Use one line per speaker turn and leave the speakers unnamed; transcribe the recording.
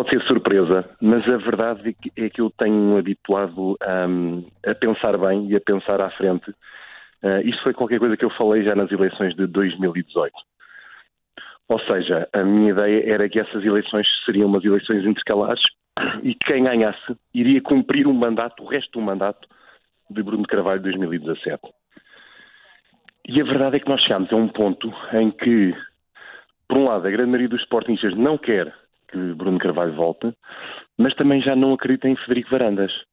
pode ser surpresa, mas a verdade é que eu tenho habituado a pensar bem e a pensar à frente. Isto foi qualquer coisa que eu falei já nas eleições de 2018. Ou seja, a minha ideia era que essas eleições seriam umas eleições intercalares e quem ganhasse iria cumprir o resto do mandato de Bruno de Carvalho de 2017. E a verdade é que nós chegámos a um ponto em que, por um lado, a grande maioria dos sportingistas não quer que Bruno Carvalho volte, mas também já não acredita em Frederico Varandas.